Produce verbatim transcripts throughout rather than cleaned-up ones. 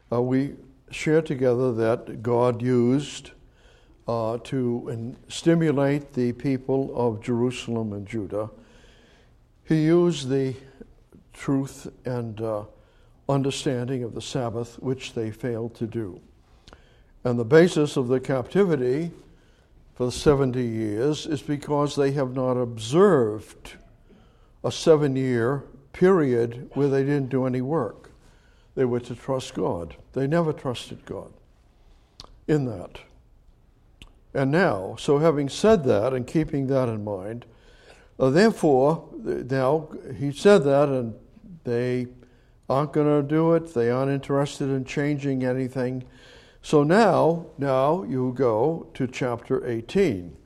uh, we shared together that God used uh, to in, stimulate the people of Jerusalem and Judah. He used the truth and uh, understanding of the Sabbath, which they failed to do. And the basis of the captivity for the seventy years is because they have not observed a seven-year period where they didn't do any work. They were to trust God. They never trusted God in that. And now, so having said that and keeping that in mind, uh, therefore, now he said that and they aren't going to do it. They aren't interested in changing anything. So now, now you go to chapter eighteen.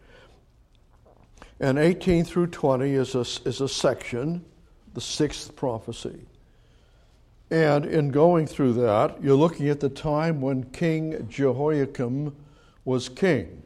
And eighteen through twenty is a, is a section, the sixth prophecy. And in going through that, you're looking at the time when King Jehoiakim was king.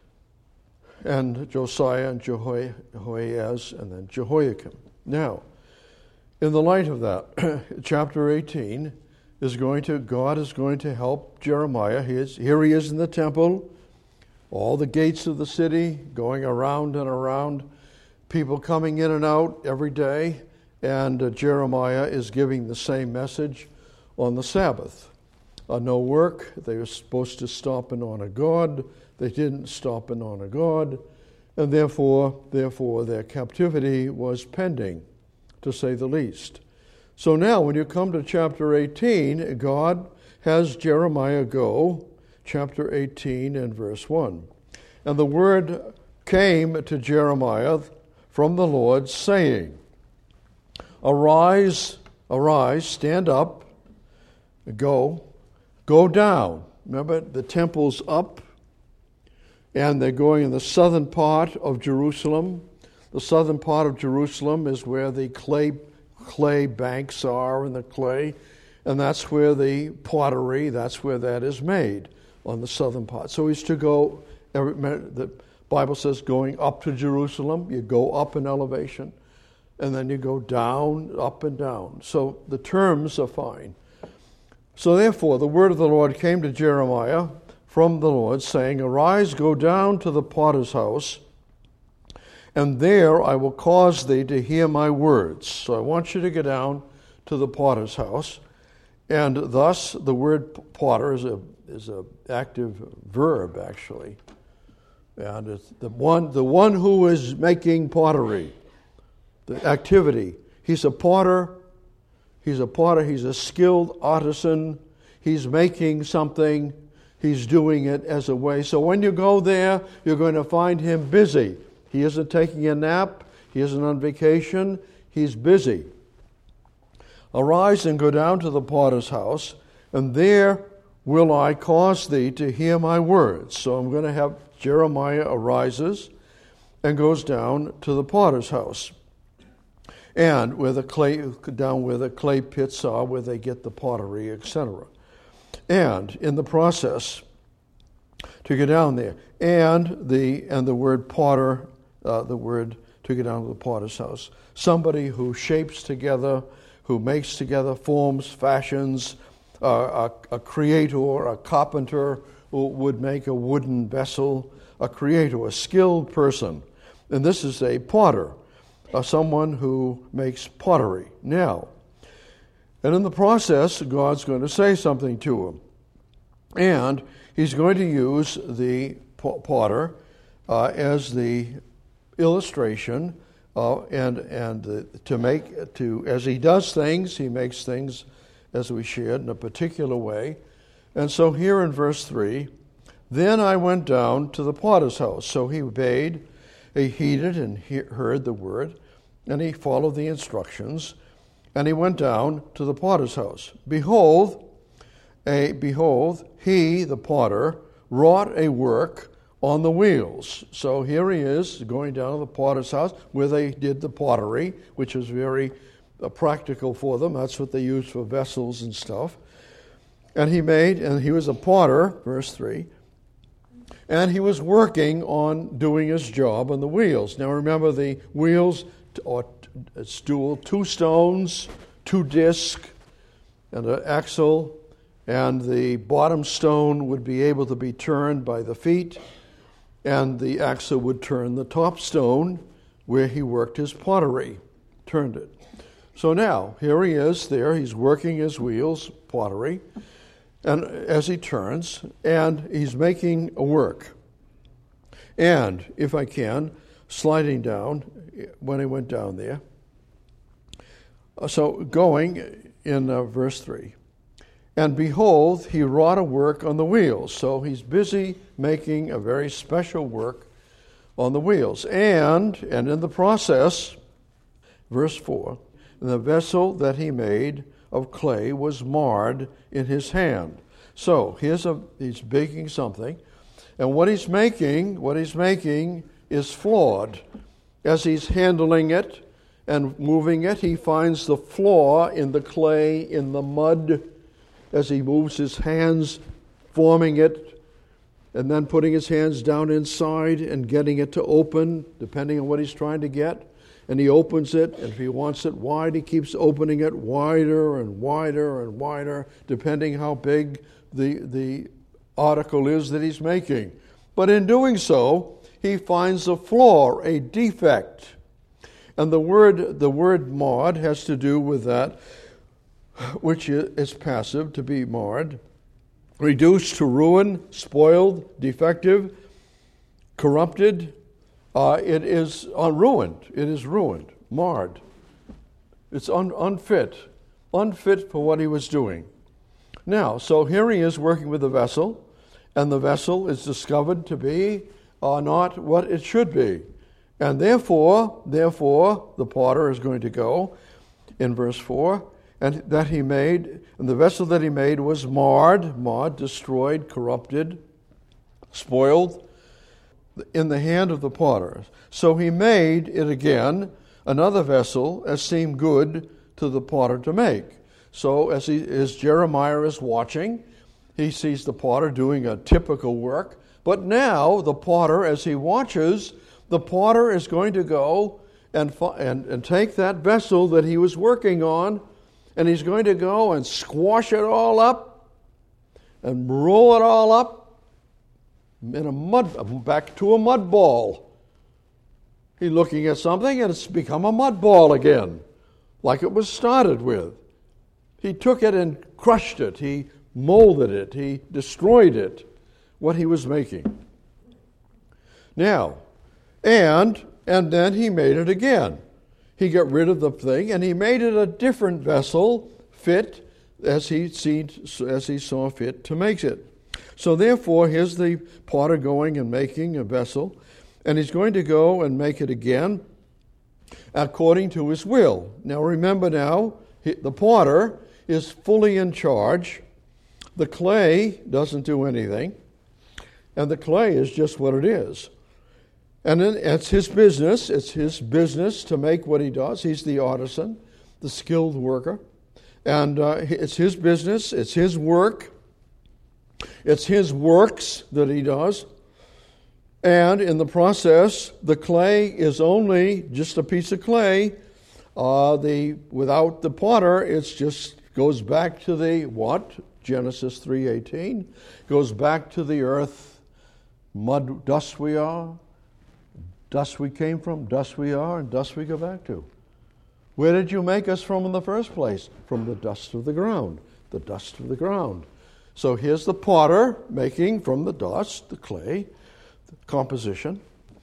And Josiah and Jehoahaz and then Jehoiakim. Now, in the light of that, chapter eighteen is going to, God is going to help Jeremiah. He is, here he is in the temple, all the gates of the city going around and around, people coming in and out every day, and uh, Jeremiah is giving the same message on the Sabbath. Uh, no work, they were supposed to stop and honor God, they didn't stop and honor God, and therefore, therefore their captivity was pending, to say the least. So now when you come to chapter eighteen, God has Jeremiah go, chapter eighteen and verse one. And the word came to Jeremiah from the Lord, saying, Arise, arise, stand up, go, go down. Remember, the temple's up, and they're going in the southern part of Jerusalem. The southern part of Jerusalem is where the clay clay banks are in the clay, and that's where the pottery, that's where that is made, on the southern part. So he's to go, the Bible says going up to Jerusalem, you go up in elevation, and then you go down, up and down. So the terms are fine. So therefore, the word of the Lord came to Jeremiah from the Lord, saying, Arise, go down to the potter's house, and there I will cause thee to hear my words. So I want you to go down to the potter's house. And thus, the word potter is a is a active verb, actually. And it's the one the one who is making pottery, the activity. He's a potter. He's a potter. He's a skilled artisan. He's making something. He's doing it as a way. So when you go there, you're going to find him busy. He isn't taking a nap. He isn't on vacation. He's busy. Arise and go down to the potter's house, and there will I cause thee to hear my words. So I'm going to have Jeremiah arises and goes down to the potter's house, and where the clay, down where the clay pits are, where they get the pottery, et cetera. And in the process, to get down there, and the and the word potter. Uh, the word to get down to the potter's house. Somebody who shapes together, who makes together, forms, fashions, uh, a, a creator, a carpenter who would make a wooden vessel, a creator, a skilled person. And this is a potter, uh, someone who makes pottery. Now, and in the process, God's going to say something to him. And he's going to use the potter uh, as the illustration, uh, and and uh, to make to as he does things, he makes things, as we shared, in a particular way. And so here in verse three, then I went down to the potter's house. So he obeyed, he heeded and he heard the word, and he followed the instructions, and he went down to the potter's house. Behold, a behold, he, the potter, wrought a work on the wheels. So here he is going down to the potter's house where they did the pottery, which was very uh, practical for them. That's what they used for vessels and stuff. And he made, and he was a potter, verse three, and he was working on doing his job on the wheels. Now remember, the wheels, or stool, two stones, two discs, and an axle, and the bottom stone would be able to be turned by the feet, and the axle would turn the top stone where he worked his pottery, turned it. So now, here he is there, he's working his wheels, pottery, and as he turns, and he's making a work. And, if I can, sliding down, when he went down there, so going in uh, verse three, and behold, he wrought a work on the wheels. So he's busy making a very special work on the wheels. And, and in the process, verse four, the vessel that he made of clay was marred in his hand. So here's a, he's baking something, and what he's making, what he's making is flawed. As he's handling it and moving it, he finds the flaw in the clay, in the mud, as he moves his hands, forming it, and then putting his hands down inside and getting it to open, depending on what he's trying to get. And he opens it, and if he wants it wide, he keeps opening it wider and wider and wider, depending how big the, the article is that he's making. But in doing so, he finds a flaw, a defect. And the word, the word marred has to do with that, which is passive, to be marred, reduced to ruin, spoiled, defective, corrupted. Uh, it is unruined. It is ruined, marred. It's un- unfit, unfit for what he was doing. Now, so here he is working with the vessel, and the vessel is discovered to be uh, not what it should be. And therefore, therefore, the potter is going to go in verse four, and that he made, and the vessel that he made was marred, marred, destroyed, corrupted, spoiled, in the hand of the potter. So he made it again, another vessel, as seemed good to the potter to make. So as, he, as Jeremiah is watching, he sees the potter doing a typical work. But now the potter, as he watches, the potter is going to go and, and, and take that vessel that he was working on, and he's going to go and squash it all up and roll it all up in a mud, back to a mud ball. He's looking at something and it's become a mud ball again, like it was started with. He took it and crushed it. He molded it. He destroyed it, what he was making. Now, and and then he made it again. He got rid of the thing and he made it a different vessel, fit as he seen, as he saw fit to make it. So therefore, here's the potter going and making a vessel, and he's going to go and make it again according to his will. Now remember now, the potter is fully in charge. The clay doesn't do anything, and the clay is just what it is. And then it's his business, it's his business to make what he does. He's the artisan, the skilled worker, and uh, it's his business, it's his work. It's his works that he does. And in the process, the clay is only just a piece of clay. Uh, the without the potter, it just goes back to the what? Genesis three eighteen. Goes back to the earth. Mud, dust we are. Dust we came from, dust we are, and dust we go back to. Where did you make us from in the first place? From the dust of the ground. The dust of the ground. So here's the potter making from the dust, the clay, the composition,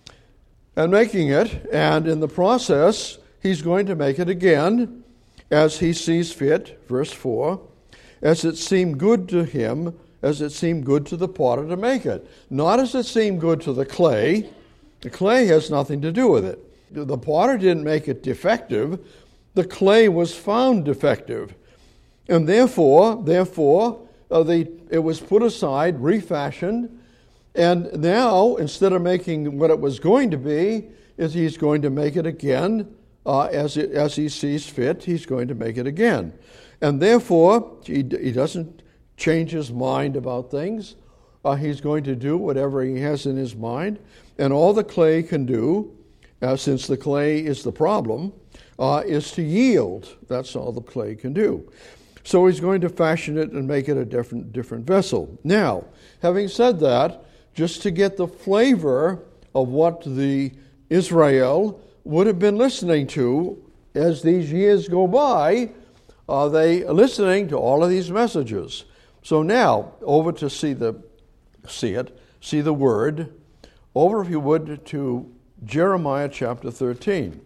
and making it. And in the process, he's going to make it again as he sees fit, verse four, as it seemed good to him, as it seemed good to the potter to make it. Not as it seemed good to the clay. The clay has nothing to do with it. The potter didn't make it defective. The clay was found defective. And therefore, therefore, Uh, the, it was put aside, refashioned, and now, instead of making what it was going to be, is he's going to make it again uh, as it, as he sees fit. He's going to make it again. And therefore, he, he doesn't change his mind about things. Uh, he's going to do whatever he has in his mind. And all the clay can do, uh, since the clay is the problem, uh, is to yield. That's all the clay can do. So he's going to fashion it and make it a different different vessel. Now, having said that, just to get the flavor of what the Israel would have been listening to as these years go by, are they listening to all of these messages? So now, over to see the see it, see the word. Over, if you would, to Jeremiah chapter thirteen.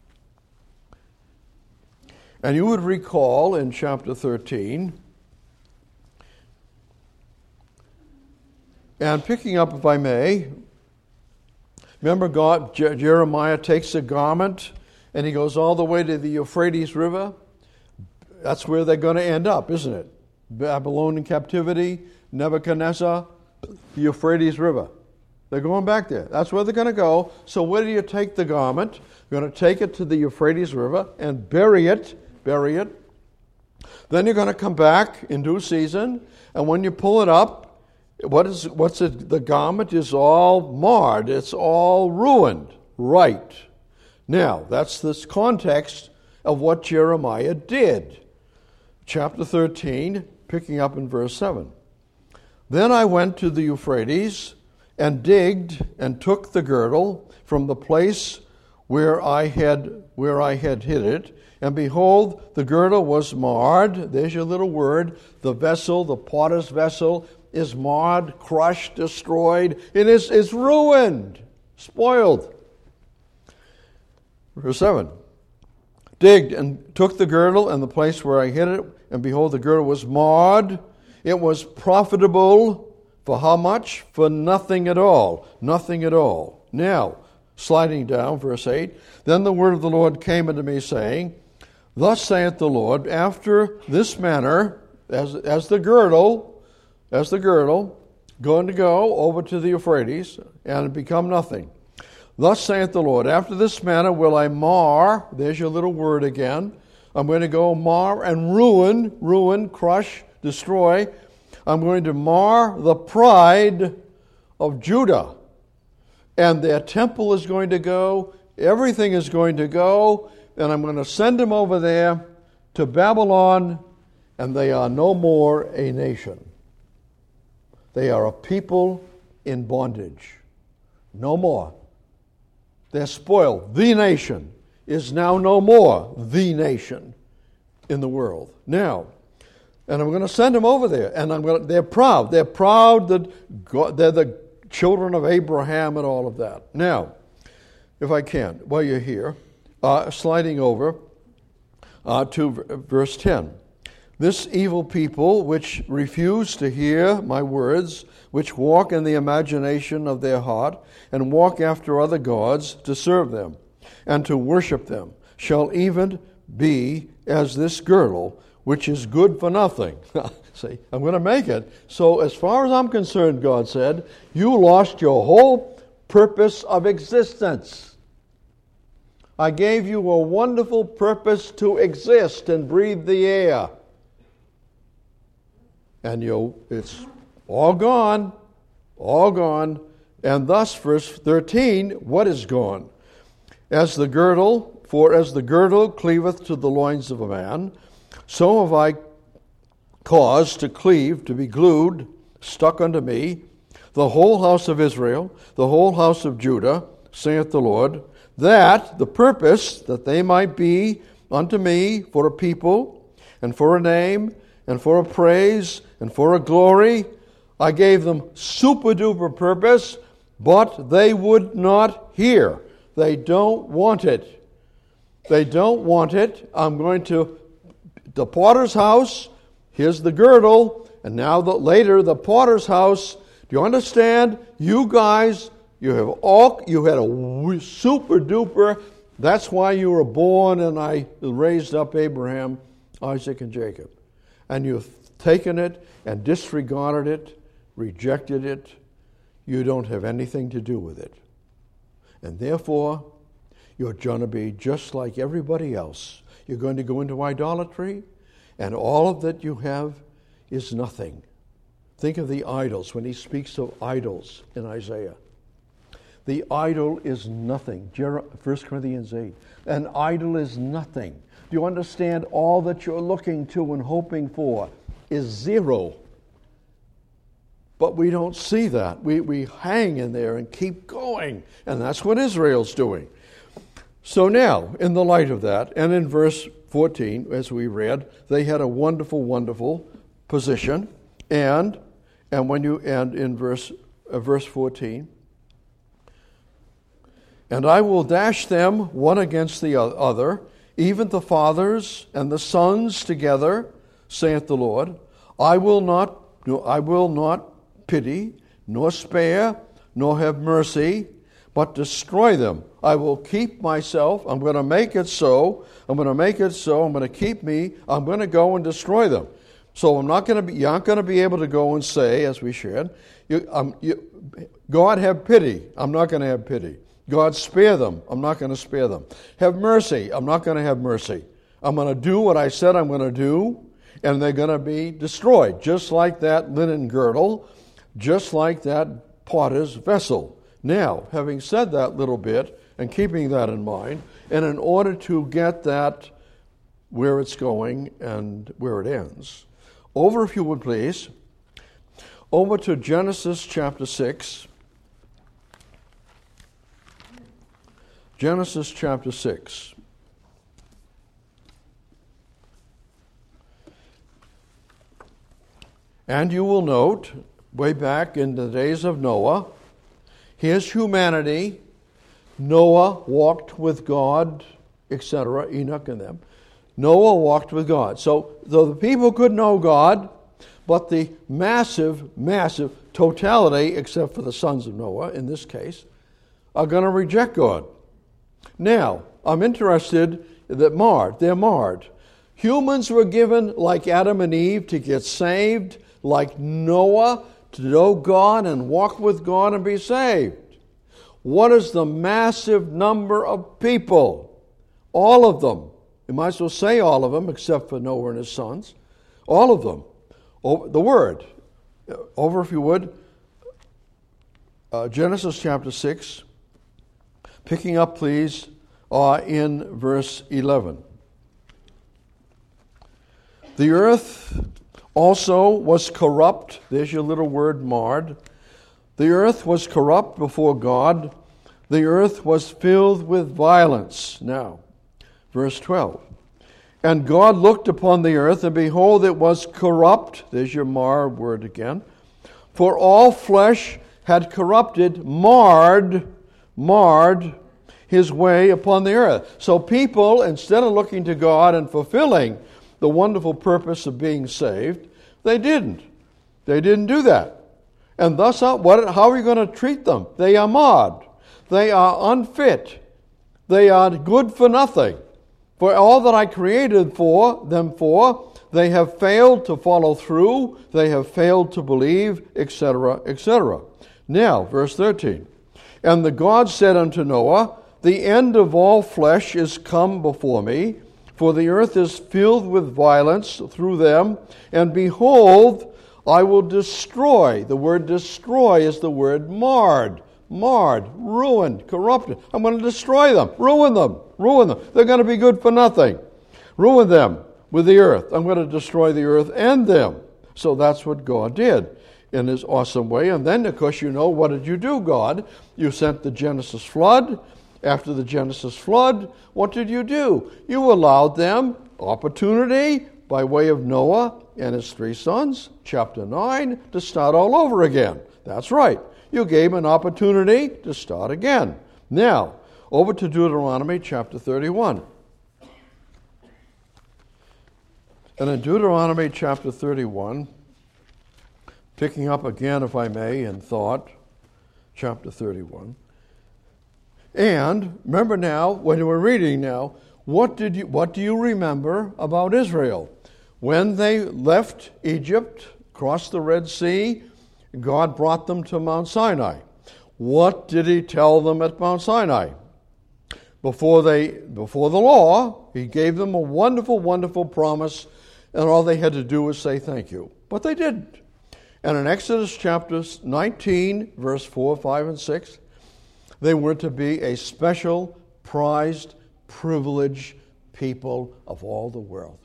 And you would recall in chapter thirteen, and picking up, if I may, remember God, Je- Jeremiah takes a garment and he goes all the way to the Euphrates River. That's where they're going to end up, isn't it? Babylonian captivity, Nebuchadnezzar, the Euphrates River. They're going back there. That's where they're going to go. So where do you take the garment? You're going to take it to the Euphrates River and bury it, bury it. Then you're going to come back in due season, and when you pull it up, what is what's it? The garment is all marred. It's all ruined. Right. Now, that's this context of what Jeremiah did. Chapter thirteen, picking up in verse seven. Then I went to the Euphrates and digged and took the girdle from the place where I had where I had hid it, and behold, the girdle was marred. There's your little word. The vessel, the potter's vessel, is marred, crushed, destroyed. It is is ruined, spoiled. Verse seven. Digged and took the girdle and the place where I hid it, and behold, the girdle was marred. It was profitable for how much? For nothing at all. Nothing at all. Now, sliding down, verse eight. Then the word of the Lord came unto me, saying, Thus saith the Lord, after this manner, as, as the girdle, as the girdle, going to go over to the Euphrates and become nothing. Thus saith the Lord, after this manner will I mar, there's your little word again, I'm going to go mar and ruin, ruin, crush, destroy. I'm going to mar the pride of Judah. And their temple is going to go, everything is going to go, and I'm going to send them over there to Babylon, and they are no more a nation. They are a people in bondage. No more. They're spoiled. The nation is now no more the nation in the world. Now, and I'm going to send them over there, and I'm going to, they're proud. They're proud that God, they're the children of Abraham and all of that. Now, if I can, while you're here, uh, sliding over uh, to v- verse ten. This evil people which refuse to hear my words, which walk in the imagination of their heart, and walk after other gods to serve them, and to worship them, shall even be as this girdle, which is good for nothing. See, I'm going to make it. So as far as I'm concerned, God said, you lost your whole purpose of existence. I gave you a wonderful purpose to exist and breathe the air. And you, it's all gone, all gone. And thus, verse thirteen, what is gone? As the girdle, for as the girdle cleaveth to the loins of a man, so have I caused to cleave, to be glued, stuck unto me, the whole house of Israel, the whole house of Judah, saith the Lord, that the purpose that they might be unto me for a people, and for a name, and for a praise, and for a glory, I gave them super duper purpose, but they would not hear. They don't want it. They don't want it. I'm going to the potter's house. Here's the girdle, and now the, later the potter's house. Do you understand? You guys, you have all you had a super duper. That's why you were born, and I raised up Abraham, Isaac, and Jacob. And you've taken it and disregarded it, rejected it. You don't have anything to do with it. And therefore, you're going to be just like everybody else. You're going to go into idolatry, and all of that you have is nothing. Think of the idols when he speaks of idols in Isaiah. The idol is nothing. First Corinthians eight. An idol is nothing. Do you understand all that you're looking to and hoping for is zero? But we don't see that. We, we hang in there and keep going. And that's what Israel's doing. So now, in the light of that, and in verse fourteen, as we read, they had a wonderful, wonderful position. And and when you and in verse uh, verse fourteen, and I will dash them one against the other, even the fathers and the sons together, saith the Lord. I will not, no, I will not pity, nor spare, nor have mercy, but destroy them. I will keep myself. I'm going to make it so. I'm going to make it so. I'm going to keep me. I'm going to go and destroy them. So I'm not going to be. You aren't going to be able to go and say, as we shared, you, um, you, God have pity. I'm not going to have pity. God spare them. I'm not going to spare them. Have mercy. I'm not going to have mercy. I'm going to do what I said I'm going to do, and they're going to be destroyed, just like that linen girdle, just like that potter's vessel. Now, having said that little bit and keeping that in mind, and in order to get that where it's going and where it ends, over, if you would please, over to Genesis chapter six. Genesis chapter six. And you will note, way back in the days of Noah, here's humanity. Noah walked with God, et cetera, Enoch and them. Noah walked with God. So, though the people could know God, but the massive, massive totality, except for the sons of Noah in this case, are going to reject God. Now, I'm interested that marred, they're marred. Humans were given, like Adam and Eve, to get saved, like Noah, to know God and walk with God and be saved. What is the massive number of people? All of them. You might as well say all of them, except for Noah and his sons. All of them. Over, the Word. Over, if you would, uh, Genesis chapter six. Picking up, please, uh, in verse eleven. The earth also was corrupt. There's your little word, marred. The earth was corrupt before God. The earth was filled with violence. Now, verse twelve. And God looked upon the earth, and behold, it was corrupt. There's your mar word again. For all flesh had corrupted, marred, marred his way upon the earth. So people, instead of looking to God and fulfilling the wonderful purpose of being saved, they didn't. They didn't do that. And thus, what, how are you going to treat them? They are marred. They are unfit. They are good for nothing. For all that I created for them for, they have failed to follow through. They have failed to believe, et cetera, et cetera. Now, verse thirteen. And the God said unto Noah, the end of all flesh is come before me, for the earth is filled with violence through them, and behold, I will destroy. The word destroy is the word marred. Marred, ruined, corrupted. I'm going to destroy them, ruin them, ruin them. They're going to be good for nothing. Ruin them with the earth. I'm going to destroy the earth and them. So that's what God did in his awesome way. And then, of course, you know, what did you do, God? You sent the Genesis flood. After the Genesis flood, what did you do? You allowed them opportunity by way of Noah and his three sons, chapter nine, to start all over again. That's right. You gave an opportunity to start again. Now, over to Deuteronomy chapter thirty-one. And in Deuteronomy chapter thirty-one, picking up again, if I may, in thought, chapter thirty-one. And remember now, when we're reading now, what did you what do you remember about Israel? When they left Egypt, crossed the Red Sea, God brought them to Mount Sinai. What did he tell them at Mount Sinai? Before they before the law, he gave them a wonderful, wonderful promise, and all they had to do was say thank you. But they didn't. And in Exodus chapter nineteen, verse four, five, and six, they were to be a special, prized, privileged people of all the world.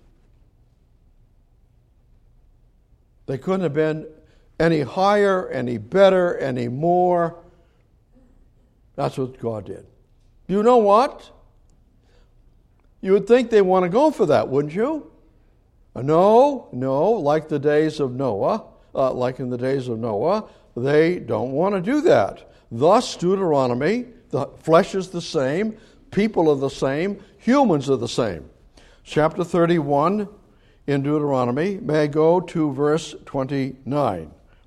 They couldn't have been any higher, any better, any more. That's what God did. You know what? You would think they want to go for that, wouldn't you? No, no, like the days of Noah, uh, like in the days of Noah, they don't want to do that. Thus, Deuteronomy, the flesh is the same, people are the same, humans are the same. Chapter thirty-one in Deuteronomy, may I go to verse twenty-nine.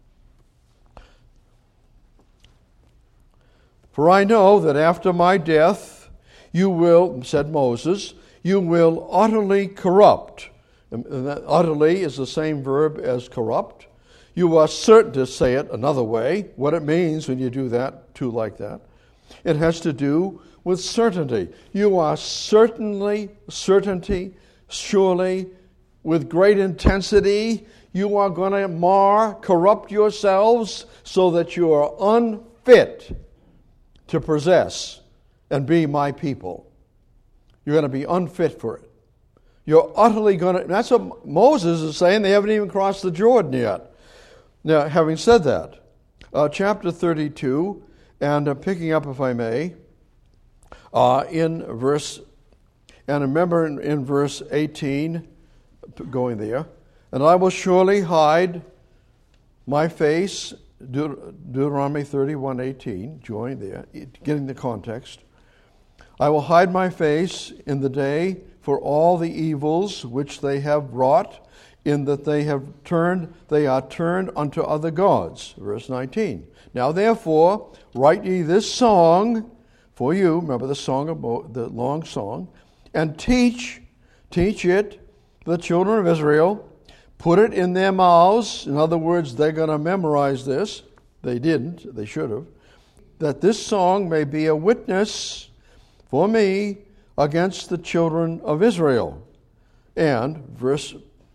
For I know that after my death you will, said Moses, you will utterly corrupt. And that utterly is the same verb as corrupt. You are certain to say it another way, what it means when you do that, too, like that. It has to do with certainty. You are certainly, certainty, surely, with great intensity, you are going to mar, corrupt yourselves so that you are unfit to possess and be my people. You're going to be unfit for it. You're utterly going to... That's what Moses is saying. They haven't even crossed the Jordan yet. Now, having said that, uh, chapter thirty-two, and uh, picking up, if I may, uh, in verse... And remember in, in verse eighteen, going there, and I will surely hide my face... Deut- Deuteronomy thirty-one eighteen, join there, getting the context. I will hide my face in the day for all the evils which they have wrought, in that they have turned, they are turned unto other gods. Verse nineteen. Now therefore, write ye this song for you, remember the song of Mo, the long song, and teach, teach it the children of Israel. Put it in their mouths. In other words, they're going to memorize this. They didn't. They should have. That this song may be a witness for me against the children of Israel. And verse,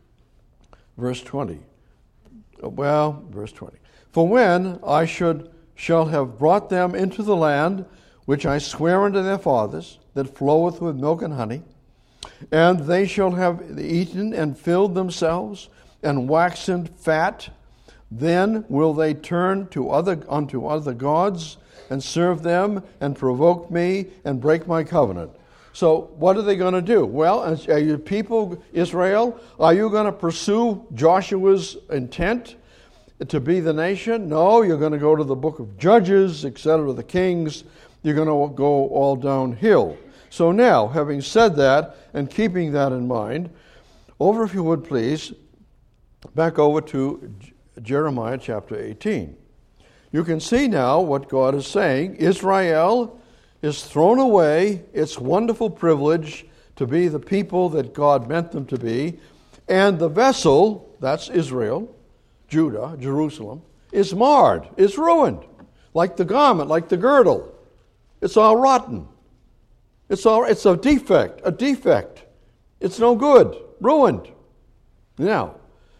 verse twenty. Well, verse twenty. For when I should shall have brought them into the land which I swear unto their fathers, that floweth with milk and honey, and they shall have eaten and filled themselves and waxen fat, then will they turn to other unto other gods and serve them and provoke me and break my covenant. So what are they going to do? Well, are you people, Israel, are you going to pursue Joshua's intent to be the nation? No, you're going to go to the book of Judges, et cetera, the kings. You're going to go all downhill. So now, having said that and keeping that in mind, over, if you would please, back over to Jeremiah chapter eighteen. You can see now what God is saying. Israel is thrown away its wonderful privilege to be the people that God meant them to be, and the vessel, that's Israel, Judah, Jerusalem, is marred, is ruined, like the garment, like the girdle. It's all rotten. It's all, it's a defect, a defect. It's no good, ruined. Now,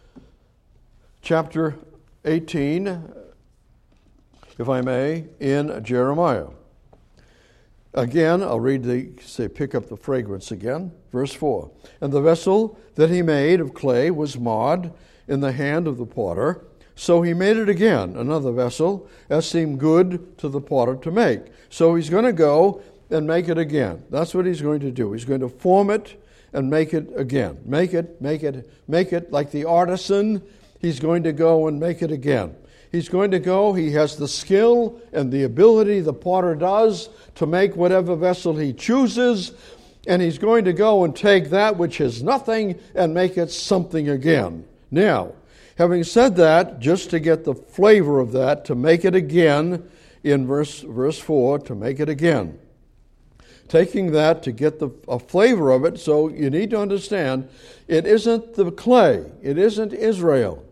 chapter eighteen, if I may, in Jeremiah. Again, I'll read the, say, pick up the fragrance again. Verse four. And the vessel that he made of clay was marred in the hand of the potter. So he made it again, another vessel, as seemed good to the potter to make. So he's going to go and make it again. That's what he's going to do. He's going to form it and make it again. Make it, make it, make it like the artisan. He's going to go and make it again. He's going to go, he has the skill and the ability, the potter does, to make whatever vessel he chooses, and he's going to go and take that which is nothing and make it something again. Now, having said that, just to get the flavor of that, to make it again, in verse, verse four, to make it again. Taking that to get the a flavor of it, so you need to understand, it isn't the clay, it isn't Israel.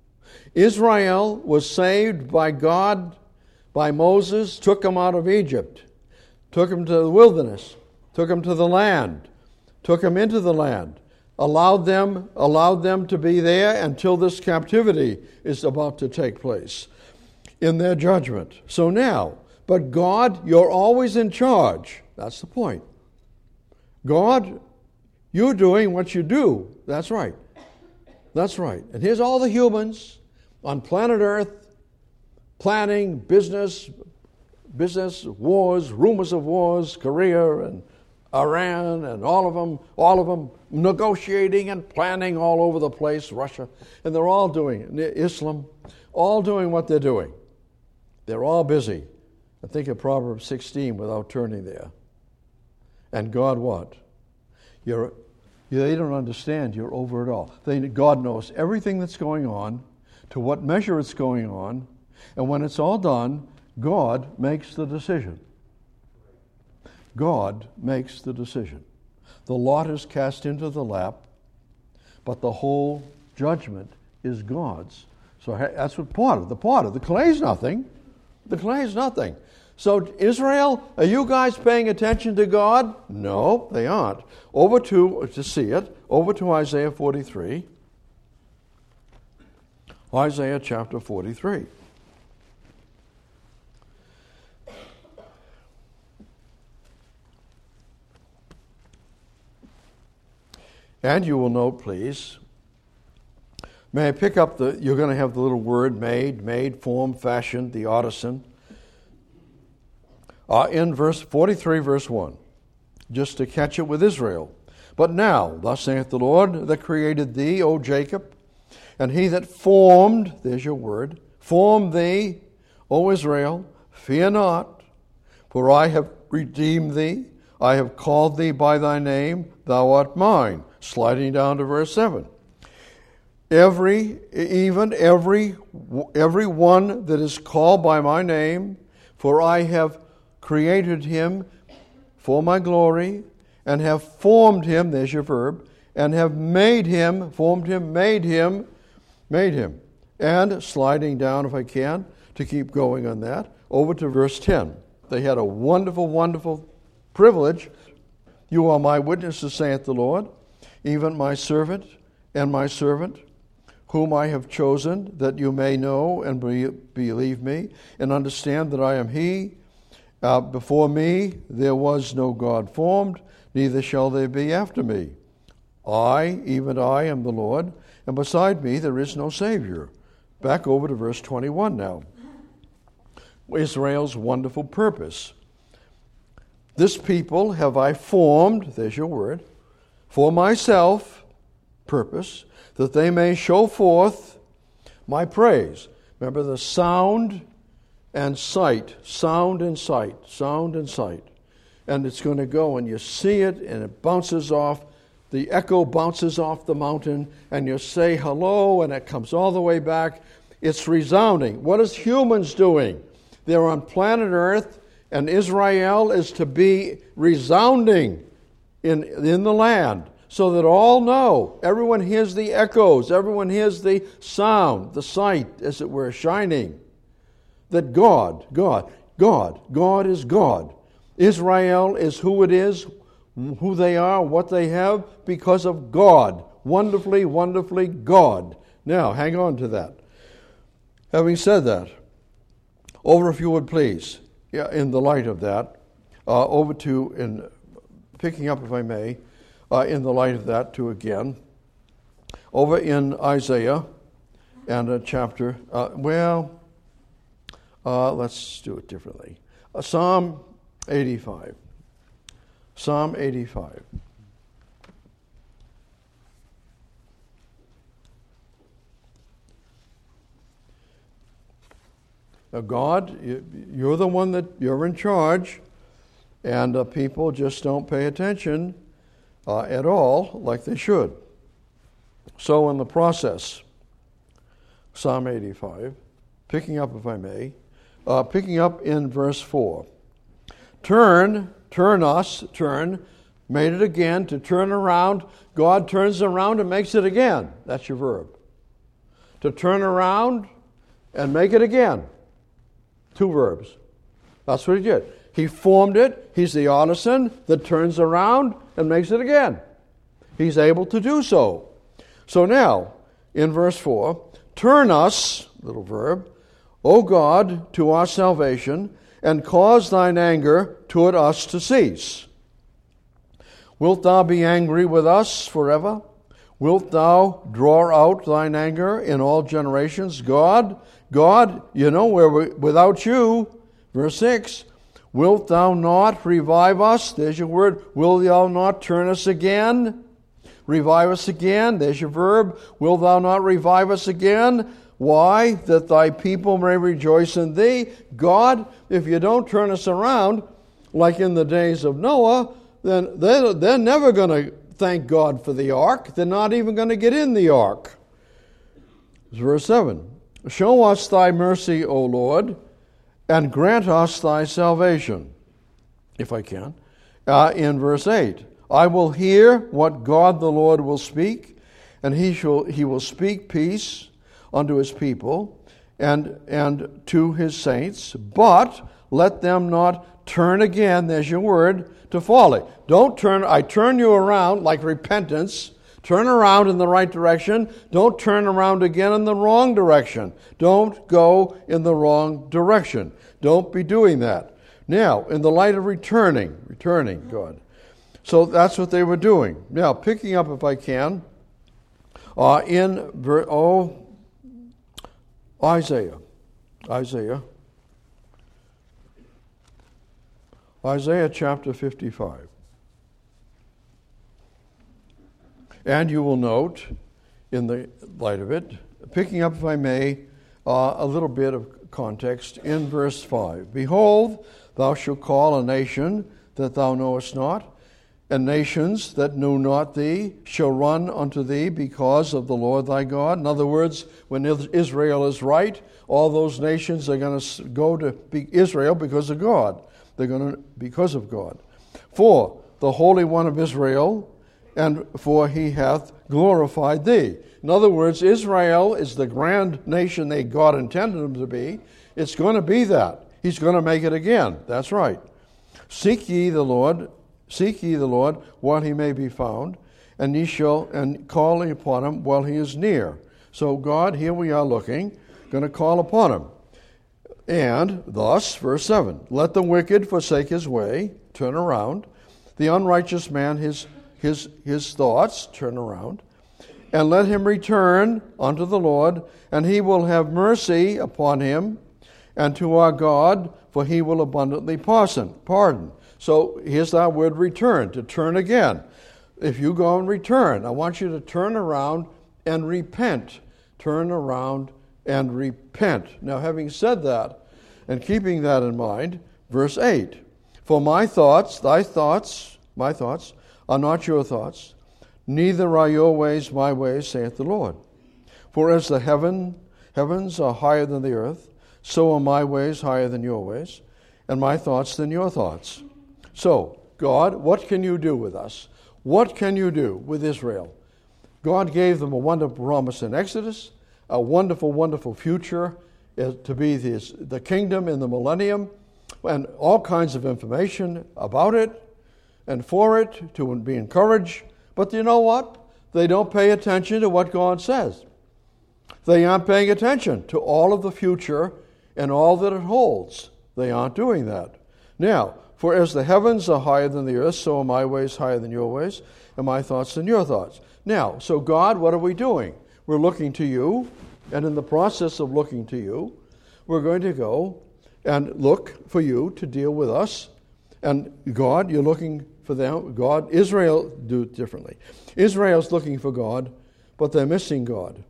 Israel was saved by God, by Moses, took them out of Egypt, took them to the wilderness, took them to the land, took them into the land, allowed them, allowed them to be there until this captivity is about to take place in their judgment. So now, but God, you're always in charge. That's the point. God, You're doing what you do. That's right. That's right. And here's all the humans on planet Earth planning business, business, wars, rumors of wars, Korea and Iran and all of them, all of them negotiating and planning all over the place, Russia. And they're all doing it. Islam, all doing what they're doing. They're all busy. I think of Proverbs sixteen without turning there. And God what? You're, they don't understand you're over it all. They, God knows everything that's going on, to what measure it's going on, and when it's all done, God makes the decision. God makes the decision. The lot is cast into the lap, but the whole judgment is God's. So that's what potter, the potter, the clay's nothing. The clay's nothing. So Israel, are you guys paying attention to God? No, they aren't. Over to, to see it, over to Isaiah forty-three. Isaiah chapter forty-three. And you will note, please, may I pick up the, you're going to have the little word made, made, formed, fashioned, the artisan. Uh, in verse forty-three, verse one, just to catch it with Israel. But now, thus saith the Lord, that created thee, O Jacob, and he that formed, there's your word, formed thee, O Israel, fear not, for I have redeemed thee, I have called thee by thy name, thou art mine. Sliding down to verse seven. Every, even every, every one that is called by my name, for I have created him for my glory, and have formed him, there's your verb, and have made him, formed him, made him, made him. And sliding down, if I can, to keep going on that, over to verse ten. They had a wonderful, wonderful privilege. You are my witnesses, saith the Lord, even my servant and my servant, whom I have chosen, that you may know and be, believe me, and understand that I am he. Uh, before me there was no God formed, neither shall there be after me. I, even I, am the Lord, and beside me there is no Savior. Back over to verse twenty-one now. Israel's wonderful purpose. This people have I formed, there's your word, for myself, purpose, that they may show forth my praise. Remember the sound and sight, sound and sight, sound and sight. And it's going to go and you see it and it bounces off, the echo bounces off the mountain and you say hello and it comes all the way back. It's resounding. What is humans doing? They're on planet Earth and Israel is to be resounding in, in the land so that all know, everyone hears the echoes, everyone hears the sound, the sight, as it were, shining. That God, God, God, God is God. Israel is who it is, who they are, what they have, because of God. Wonderfully, wonderfully God. Now, hang on to that. Having said that, over if you would please, yeah, in the light of that, uh, over to, in picking up if I may, uh, in the light of that to again, over in Isaiah and a chapter, uh, well, Uh, let's do it differently. Uh, Psalm eighty-five. Psalm eighty-five. Now God, you're the one that you're in charge, and uh, people just don't pay attention uh, at all like they should. So in the process, Psalm eighty-five, picking up if I may, Uh, picking up in verse four. Turn, turn us, turn, made it again, to turn around. God turns around and makes it again. That's your verb. To turn around and make it again. Two verbs. That's what he did. He formed it. He's the artisan that turns around and makes it again. He's able to do so. So now, in verse four, turn us, little verb, O God, to our salvation, and cause thine anger toward us to cease. Wilt thou be angry with us forever? Wilt thou draw out thine anger in all generations? God, God, you know, we're without you. Verse six, wilt thou not revive us? There's your word. Wilt thou not turn us again? Revive us again. There's your verb. Wilt thou not revive us again? Why? That thy people may rejoice in thee. God, if you don't turn us around, like in the days of Noah, then they're, they're never going to thank God for the ark. They're not even going to get in the ark. Verse seven. Show us thy mercy, O Lord, and grant us thy salvation, if I can. Uh, in verse eight. I will hear what God the Lord will speak, and he shall he will speak peace unto his people and and to his saints, but let them not turn again, there's your word, to folly. Don't turn, I turn you around like repentance. Turn around in the right direction. Don't turn around again in the wrong direction. Don't go in the wrong direction. Don't be doing that. Now, in the light of returning, returning, God. So that's what they were doing. Now, picking up, if I can, uh, in oh, Isaiah. Isaiah. Isaiah chapter fifty-five. And you will note, in the light of it, picking up, if I may, uh, a little bit of context in verse five. Behold, thou shalt call a nation that thou knowest not, and nations that knew not thee shall run unto thee because of the Lord thy God. In other words, when Israel is right, all those nations are going to go to Israel because of God. They're going to, because of God. For the Holy One of Israel, and for he hath glorified thee. In other words, Israel is the grand nation that God intended him to be. It's going to be that. He's going to make it again. That's right. Seek ye the Lord, seek ye the Lord while he may be found, and ye shall, and call upon him while he is near. So God, here we are looking, going to call upon him. And thus, verse seven, let the wicked forsake his way, turn around, the unrighteous man his his his thoughts, turn around, and let him return unto the Lord, and he will have mercy upon him, and to our God, for he will abundantly pardon. So here's that word return, to turn again. If you go and return, I want you to turn around and repent. Turn around and repent. Now, having said that, and keeping that in mind, verse eight, for my thoughts, thy thoughts, my thoughts, are not your thoughts, neither are your ways my ways, saith the Lord. For as the heaven, heavens are higher than the earth, so are my ways higher than your ways, and my thoughts than your thoughts. So, God, what can you do with us? What can you do with Israel? God gave them a wonderful promise in Exodus, a wonderful, wonderful future to be this, the kingdom in the millennium, and all kinds of information about it and for it to be encouraged. But you know what? They don't pay attention to what God says. They aren't paying attention to all of the future and all that it holds. They aren't doing that. Now, for as the heavens are higher than the earth, so are my ways higher than your ways, and my thoughts than your thoughts. Now, so God, what are we doing? We're looking to you, and in the process of looking to you, we're going to go and look for you to deal with us. And God, you're looking for them. God, Israel do it differently. Israel's looking for God, but they're missing God.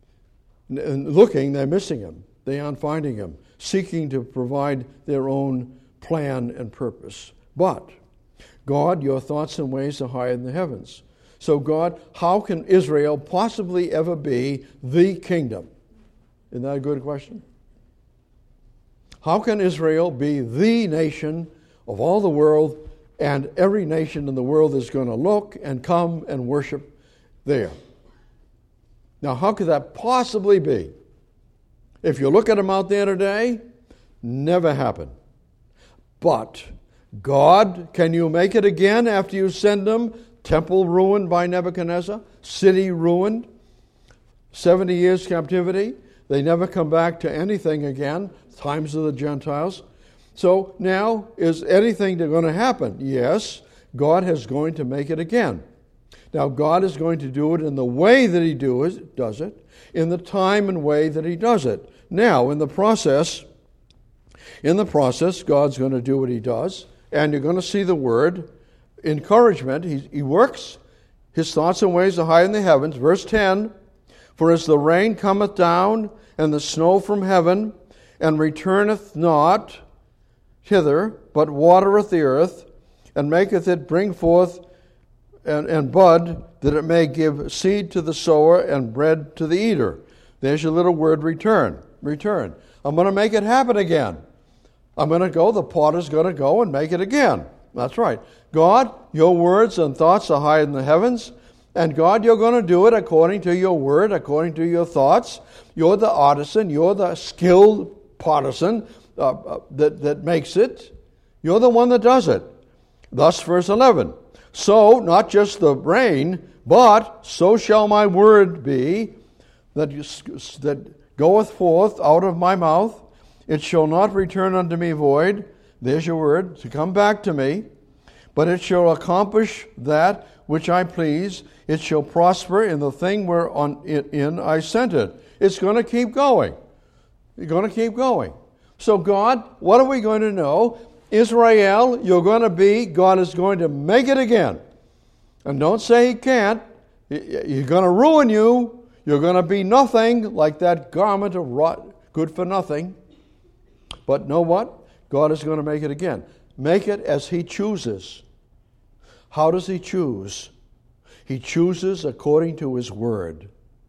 And looking, they're missing him. They aren't finding him, seeking to provide their own plan and purpose. But God, your thoughts and ways are higher than the heavens. So God, how can Israel possibly ever be the kingdom? Isn't that a good question? How can Israel be the nation of all the world, and every nation in the world is going to look and come and worship there? Now, how could that possibly be? If you look at them out there today, never happened. But God, can you make it again after you send them? Temple ruined by Nebuchadnezzar, city ruined, seventy years captivity. They never come back to anything again, times of the Gentiles. So now, is anything going to happen? Yes. God is going to make it again. Now, God is going to do it in the way that he do it, does it, in the time and way that he does it. Now, in the process, in the process, God's going to do what he does, and you're going to see the word encouragement. He, he works. His thoughts and ways are higher in the heavens. Verse ten, for as the rain cometh down, and the snow from heaven, and returneth not hither, but watereth the earth, and maketh it bring forth and, and bud, that it may give seed to the sower and bread to the eater. There's your little word, return. Return. I'm going to make it happen again. I'm going to go, the potter's going to go and make it again. That's right. God, your words and thoughts are higher in the heavens, and God, you're going to do it according to your word, according to your thoughts. You're the artisan, you're the skilled partisan uh, uh, that, that makes it. You're the one that does it. Thus, verse eleven. So, not just the rain, but so shall my word be that, you, that goeth forth out of my mouth. It shall not return unto me void. There's your word, to come back to me. But it shall accomplish that which I please. It shall prosper in the thing wherein I sent it. It's going to keep going. You're going to keep going. So God, what are we going to know? Israel, you're going to be, God is going to make it again. And don't say he can't. You're going to ruin you. You're going to be nothing, like that garment of rot, good for nothing. But know what? God is going to make it again. Make it as he chooses. How does he choose? He chooses according to his word.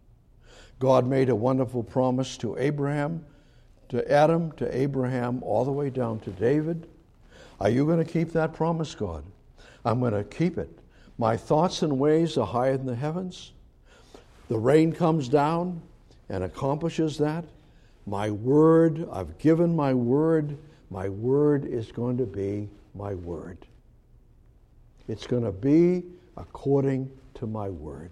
God made a wonderful promise to Abraham, to Adam, to Abraham, all the way down to David. Are you going to keep that promise, God? I'm going to keep it. My thoughts and ways are higher than the heavens. The rain comes down and accomplishes that. My word, I've given my word. My word is going to be my word. It's going to be according to my word.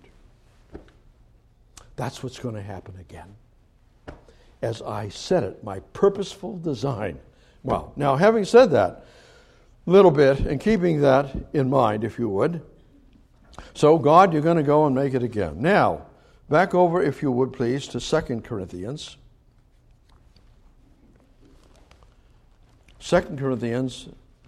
That's what's going to happen again. As I said it, my purposeful design. Well, now having said that, a little bit, and keeping that in mind, if you would. So, God, you're going to go and make it again. Now, back over, if you would please, to Second Corinthians. Second Corinthians.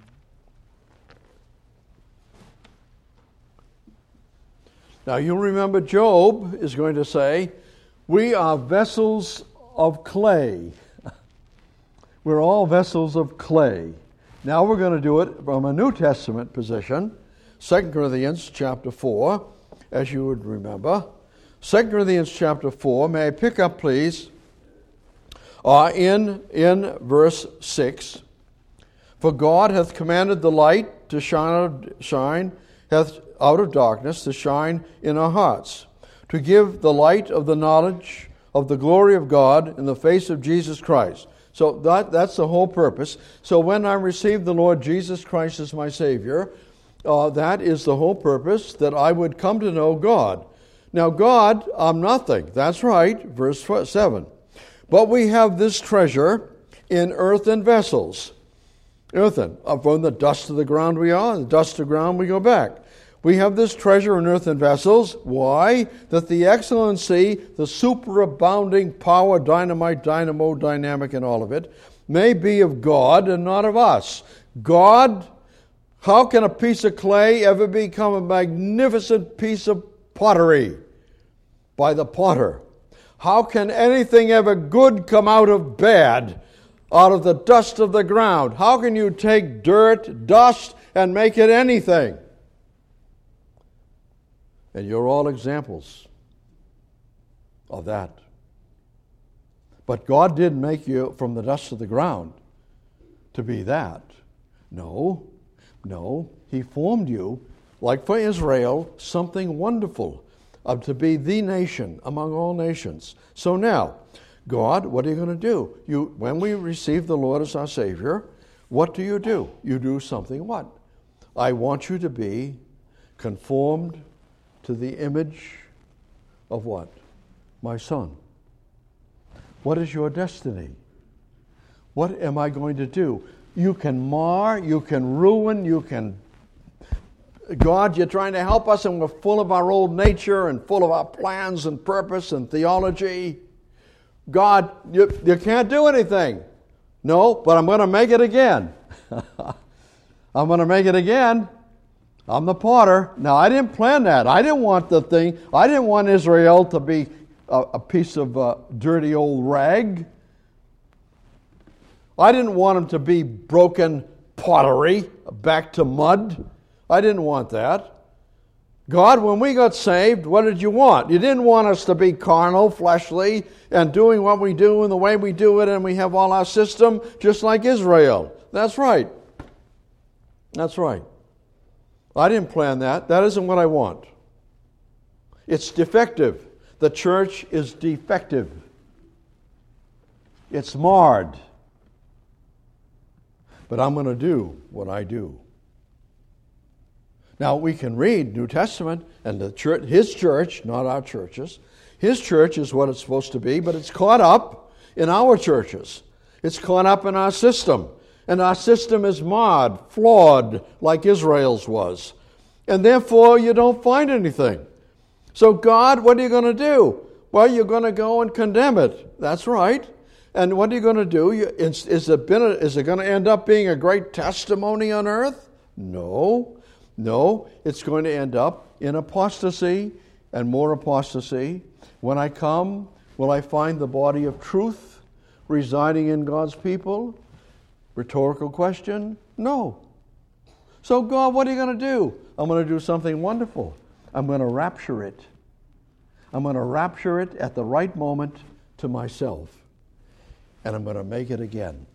Now, you remember Job is going to say, we are vessels of clay. We're all vessels of clay. Now we're going to do it from a New Testament position. Second Corinthians chapter four, as you would remember. Second Corinthians chapter four, may I pick up, please, uh, in, in verse six. For God hath commanded the light to shine, shine hath out of darkness, to shine in our hearts, to give the light of the knowledge of the glory of God in the face of Jesus Christ. So that, that's the whole purpose. So when I receive the Lord Jesus Christ as my Savior, uh, that is the whole purpose, that I would come to know God. Now God, I'm nothing. That's right, verse seven. But we have this treasure in earthen vessels. Earthen, from the dust of the ground we are, and the dust of the ground we go back. We have this treasure in earthen vessels. Why? That the excellency, the superabounding power, dynamite, dynamo, dynamic, and all of it, may be of God and not of us. God, how can a piece of clay ever become a magnificent piece of pottery? By the potter. How can anything ever good come out of bad? Out of the dust of the ground. How can you take dirt, dust, and make it anything? And you're all examples of that. But God didn't make you from the dust of the ground to be that. No, no. He formed you, like for Israel, something wonderful, uh, to be the nation among all nations. So now, God, what are you going to do? You, when we receive the Lord as our Savior, what do you do? You do something what? I want you to be conformed to the image of what? My Son. What is your destiny? What am I going to do? You can mar, you can ruin, you can God, you're trying to help us and we're full of our old nature and full of our plans and purpose and theology. God, you, you can't do anything. No, but I'm going to make it again. I'm going to make it again. I'm the potter. Now, I didn't plan that. I didn't want the thing. I didn't want Israel to be a, a piece of uh, dirty old rag. I didn't want them to be broken pottery, back to mud. I didn't want that. God, when we got saved, what did you want? You didn't want us to be carnal, fleshly, and doing what we do and the way we do it, and we have all our system, just like Israel. That's right. That's right. I didn't plan that. That isn't what I want. It's defective. The church is defective. It's marred. But I'm going to do what I do. Now, we can read New Testament, and the church, his church, not our churches, his church is what it's supposed to be, but it's caught up in our churches. It's caught up in our system. And our system is marred, flawed, like Israel's was. And therefore, you don't find anything. So God, what are you going to do? Well, you're going to go and condemn it. That's right. And what are you going to do? You, is, is, it been a, is it going to end up being a great testimony on earth? No. No, it's going to end up in apostasy and more apostasy. When I come, will I find the body of truth residing in God's people? Rhetorical question? No. So God, what are you going to do? I'm going to do something wonderful. I'm going to rapture it. I'm going to rapture it at the right moment to myself. And I'm going to make it again.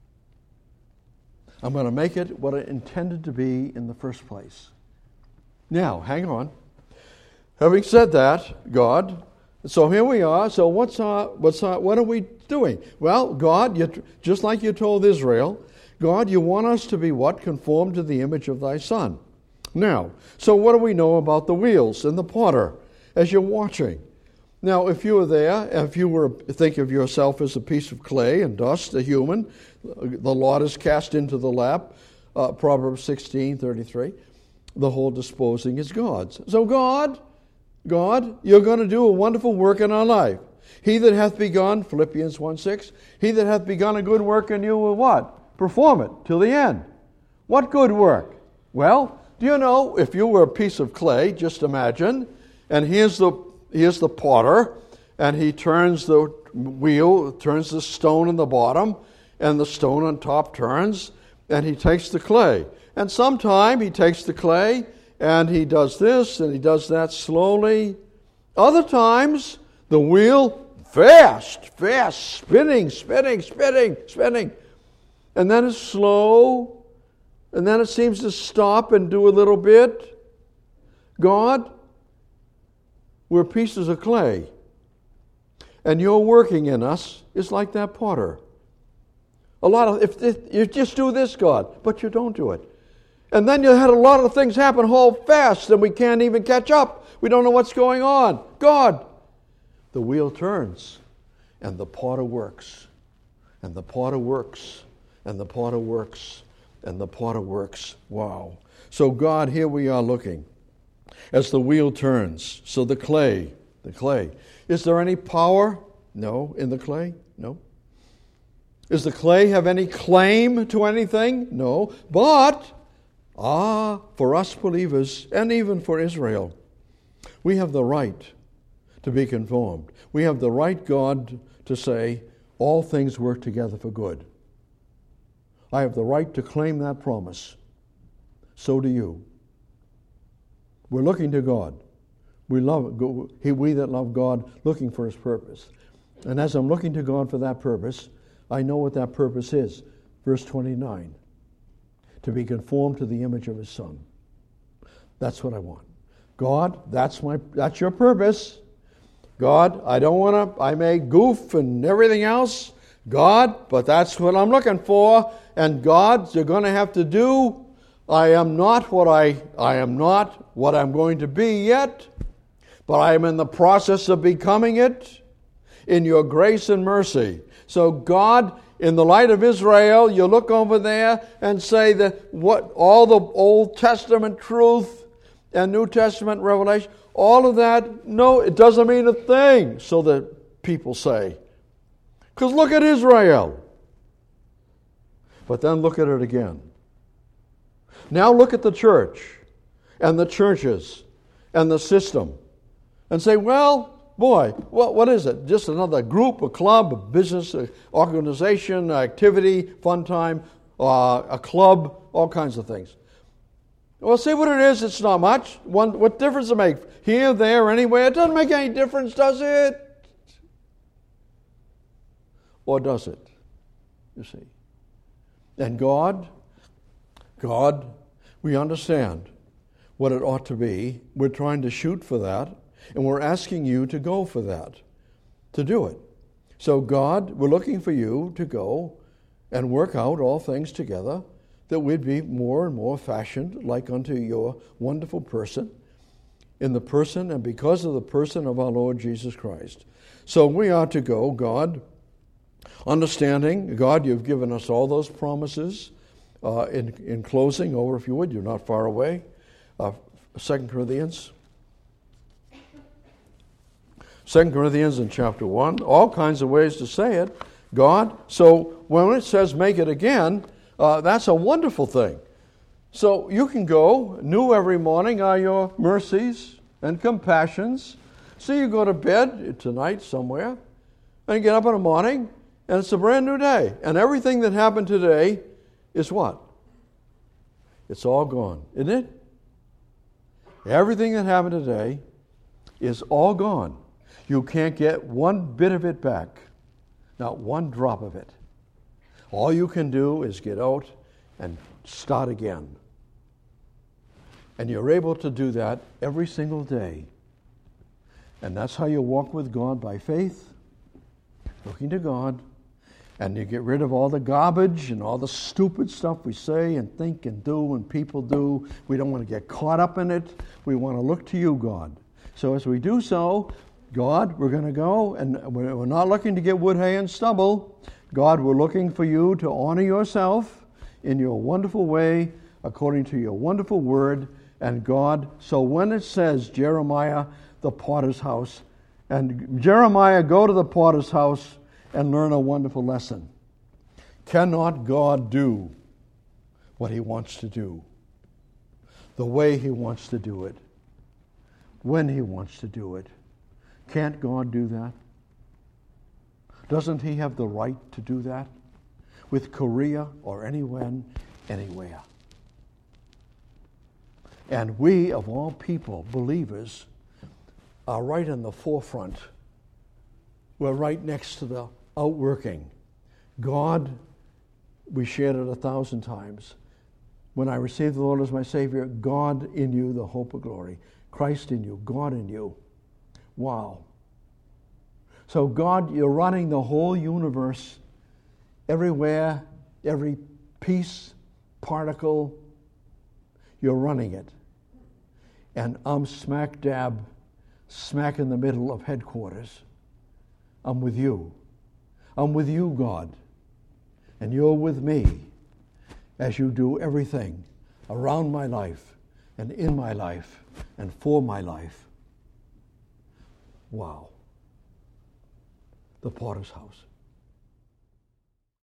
I'm going to make it what it intended to be in the first place. Now, hang on. Having said that, God, so here we are. So what's our, what's our, what are we doing? Well, God, you, just like you told Israel, God, you want us to be what? Conformed to the image of thy Son. Now, so what do we know about the wheels and the potter as you're watching? Now, if you were there, if you were think of yourself as a piece of clay and dust, a human, the lot is cast into the lap, uh, Proverbs sixteen thirty-three, the whole disposing is God's. So God, God, you're going to do a wonderful work in our life. He that hath begun, Philippians one six, he that hath begun a good work in you will what? Perform it till the end. What good work? Well, do you know, if you were a piece of clay, just imagine, and here's the here's the potter, and he turns the wheel, turns the stone in the bottom, and the stone on top turns, and he takes the clay. And sometime he takes the clay, and he does this, and he does that slowly. Other times, the wheel, fast, fast, spinning, spinning, spinning, spinning. And then it's slow, and then it seems to stop and do a little bit. God, we're pieces of clay, and your working in us is like that potter. A lot of, if, if you just do this, God, but you don't do it. And then you had a lot of things happen whole fast, and we can't even catch up. We don't know what's going on. God, the wheel turns, and the potter works, and the potter works, and the potter works, and the potter works. Wow. So God, here we are looking as the wheel turns. So the clay, the clay. Is there any power? No, in the clay? No. Does the clay have any claim to anything? No. But, ah, for us believers, and even for Israel, we have the right to be conformed. We have the right, God, to say, all things work together for good. I have the right to claim that promise. So do you. We're looking to God. We love we that love God, looking for His purpose. And as I'm looking to God for that purpose, I know what that purpose is. Verse twenty-nine. To be conformed to the image of His Son. That's what I want. God, that's my that's your purpose. God, I don't want to, I may goof and everything else. God, but that's what I'm looking for. And God, you're going to have to do. I am not what I I am not what I'm going to be yet, but I am in the process of becoming it in your grace and mercy. So God, in the light of Israel, you look over there and say that what all the Old Testament truth and New Testament revelation, all of that, no, it doesn't mean a thing, so that people say. Because look at Israel. But then look at it again. Now look at the church and the churches and the system and say, well, boy, what, what is it? Just another group, a club, a business, a organization, activity, fun time, uh, a club, all kinds of things. Well, see what it is. It's not much. One, what difference does it make? Here, there, anywhere. It doesn't make any difference, does it? Or does it? You see. And God, God, we understand what it ought to be. We're trying to shoot for that. And we're asking you to go for that, to do it. So God, we're looking for you to go and work out all things together, that we'd be more and more fashioned like unto your wonderful person, in the person and because of the person of our Lord Jesus Christ. So we are to go, God, understanding, God, you've given us all those promises. Uh, in, in closing, over if you would, you're not far away. Uh, Second Corinthians. Second Corinthians in chapter one, all kinds of ways to say it. God, so when it says make it again, uh, that's a wonderful thing. So you can go, new every morning are your mercies and compassions. So you go to bed tonight somewhere, and you get up in the morning, and it's a brand new day. And everything that happened today is what? It's all gone, isn't it? Everything that happened today is all gone. You can't get one bit of it back, not one drop of it. All you can do is get out and start again. And you're able to do that every single day. And that's how you walk with God, by faith, looking to God, and you get rid of all the garbage and all the stupid stuff we say and think and do and people do. We don't want to get caught up in it. We want to look to you, God. So as we do so, God, we're going to go, and we're not looking to get wood, hay, and stubble. God, we're looking for you to honor yourself in your wonderful way, according to your wonderful word. And God, so when it says, Jeremiah, the potter's house, and Jeremiah, go to the potter's house and learn a wonderful lesson. Cannot God do what he wants to do, the way he wants to do it, when he wants to do it? Can't God do that? Doesn't he have the right to do that with Korea or anyone, anywhere? And we, of all people, believers, are right in the forefront. We're right next to the outworking. God, we shared it a thousand times. When I received the Lord as my Savior, God in you, the hope of glory. Christ in you, God in you. Wow. So God, you're running the whole universe, everywhere, every piece, particle, you're running it. And I'm smack dab, smack in the middle of headquarters. I'm with you. I'm with you, God. And you're with me as you do everything around my life and in my life and for my life. Wow. The potter's house.